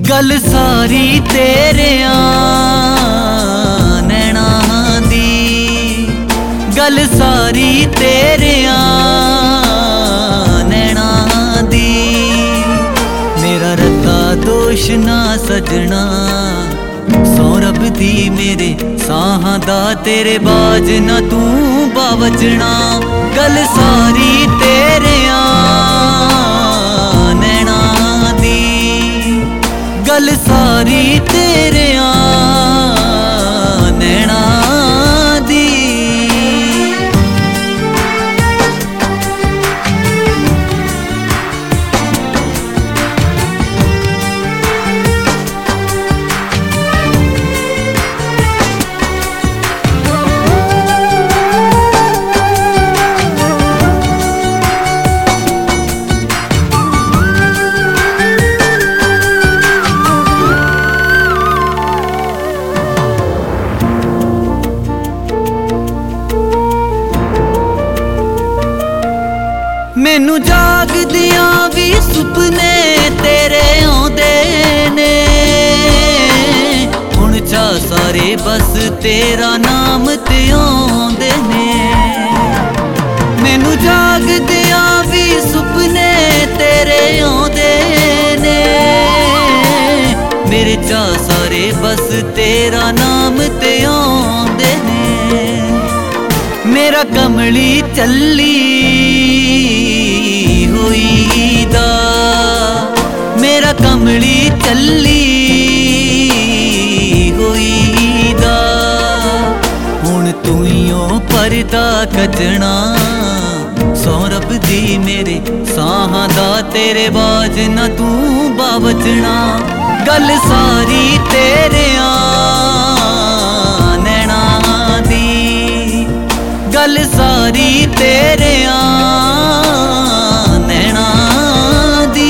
गल सारी तेरिया नैना दी, गल सारी तेरिया नैना दी। मेरा रत्ता दोष ना सजना, सौ रब दी मेरे साहां दा तेरे बाज ना तू बावजना। गल सारी तेरिया नैना दी, गल सारी तेरिया नैना दी। मैनू जागदियां भी सुपने तेरे आउंदे ने, हुण चा सारे बस तेरा नाम ते आउंदे ने। मैनू जागदियां भी सुपने तेरे आउंदे ने, मेरे चा सारे बस तेरा नाम ते आउंदे ने। मेरा कमली चली होई दा, मेरा कमली चली होई दा। हुण तूइयों परदा कजना, सौ रब दी मेरे साहां दा तेरे बाज ना तू बावजना। गल सारी तेरिया नैना दी, गल सारी तेरिया नैना दी।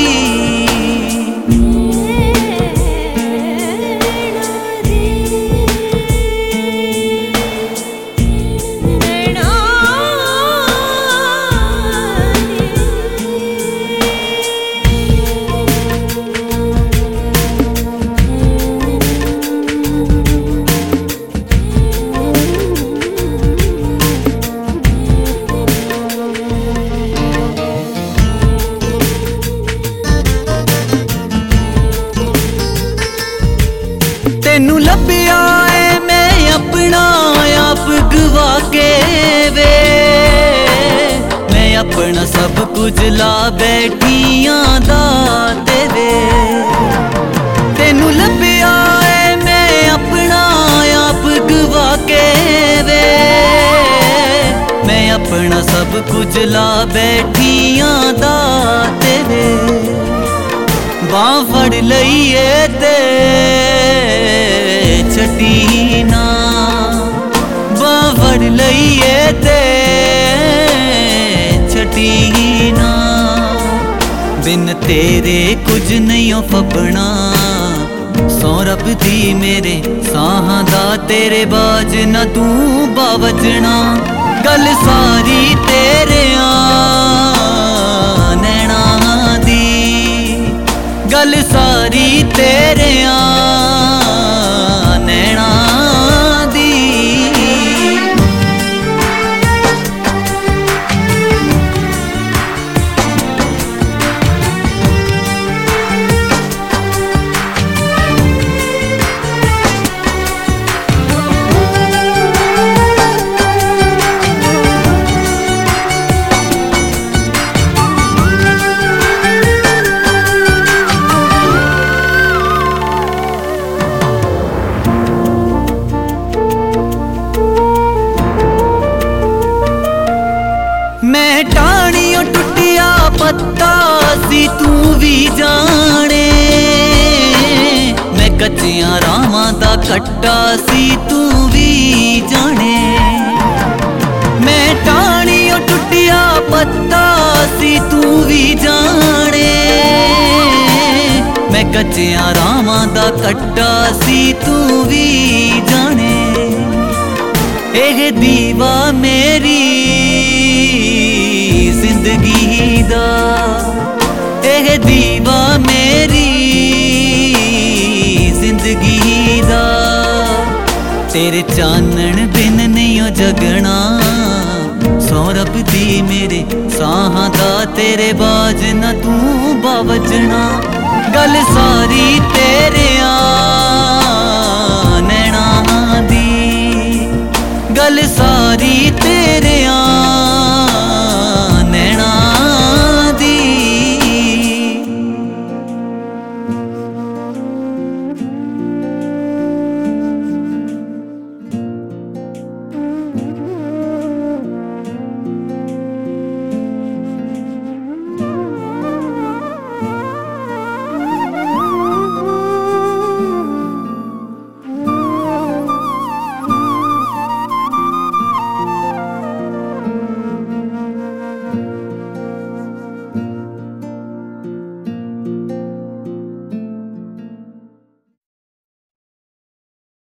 तेनू लभ्या है मैं अपना आप गवा के वे, मैं अपना सब कुछ ला बैठियां दा तेरे। तेनू लभ्या है मैं अपना आप गवा के वे, मैं अपना सब कुछ ला बैठियां दा तेरे। बांह फड़ लईए ते छटी ना, बांह फड़ लईए ते छटी ना। बिन तेरे कुछ नहीं फपना, सौ रब दी मेरे साहां दा तेरे बाज ना तू बावजना। गल सारी तेरिया नैना दी, गल सारी तेरिया नैना दी। मैं टाणियों टुटिया पत्ता सी तू भी जाने, मैं कच्चियां रावां दा कट्टा सी तू भी जाने। मैं टाणियों टुटिया पत्ता सी तू भी जाने, मैं कच्चियां रावां दा कट्टा सी तू भी जाने। एह दीवा मेरी जिंदगी दा, एह दीवा मेरी तेरे चानण बिन नहीं ओ जगना सौ रब दी मेरे साहां दा तेरे बाज ना तू बावजना गल सारी तेरे